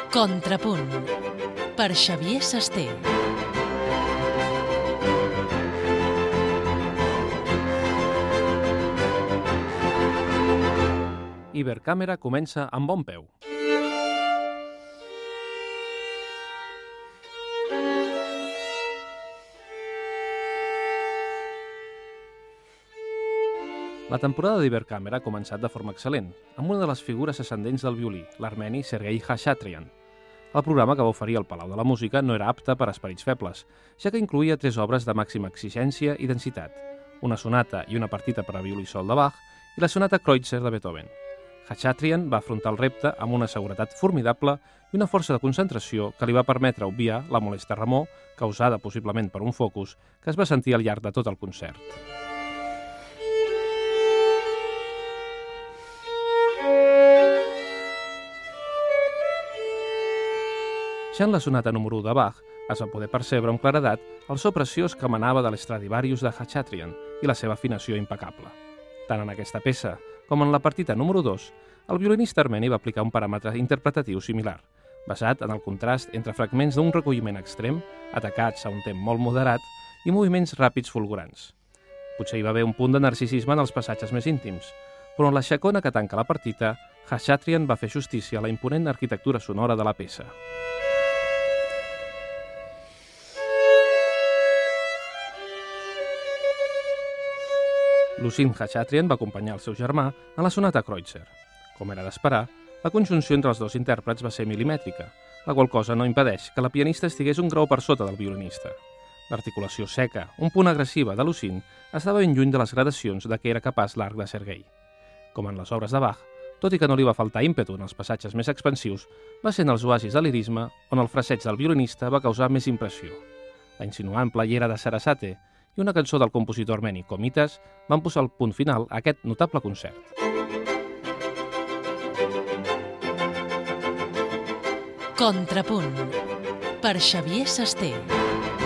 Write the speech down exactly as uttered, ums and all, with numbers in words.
Contrapunt, per Xavier Sasté. Ibercàmera comença amb bon peu. La temporada d'Ibercàmera ha començat de forma excel·lent, amb una de les figures ascendents del violí, l'armeni Sergei Khachatryan. El programa que va oferir al Palau de la Música no era apte per a esperits febles, ja que incloïa tres obres de màxima exigència i densitat, una sonata i una partita per a violí sol de Bach i la sonata Kreutzer de Beethoven. Khachatryan va afrontar el repte amb una seguretat formidable i una força de concentració que li va permetre obviar la molesta remor, causada possiblement per un focus, que es va sentir al llarg de tot el concert. Ja en la sonata número u de Bach es va poder percebre amb claredat el so preciós que emanava de l'Stradivarius de Khachatryan i la seva afinació impecable. Tant en aquesta peça com en la partita número dos, el violinista armeni va aplicar un paràmetre interpretatiu similar, basat en el contrast entre fragments d'un recolliment extrem, atacats a un temps molt moderat, i moviments ràpids fulgurants. Potser hi va haver un punt de narcisisme en els passatges més íntims, però en la xacona que tanca la partita, Khachatryan va fer justícia a la imponent arquitectura sonora de la peça. Lucien Khachatryan va acompanyar el seu germà en la sonata Kreutzer. Com era d'esperar, la conjunció entre els dos intèrprets va ser milimètrica, la qual cosa no impedeix que la pianista estigués un grau per sota del violinista. L'articulació seca, un punt agressiva de Lucien, estava ben lluny de les gradacions de què era capaç l'arc de Sergei. Com en les obres de Bach, tot i que no li va faltar ímpetu en els passatges més expansius, va ser en els oasis de lirisme on el fraseig del violinista va causar més impressió. La insinuant playera de Sarasate i una cançó del compositor armeni Komitas van posar el punt final a aquest notable concert. Contrapunt, per Xavier Sasté.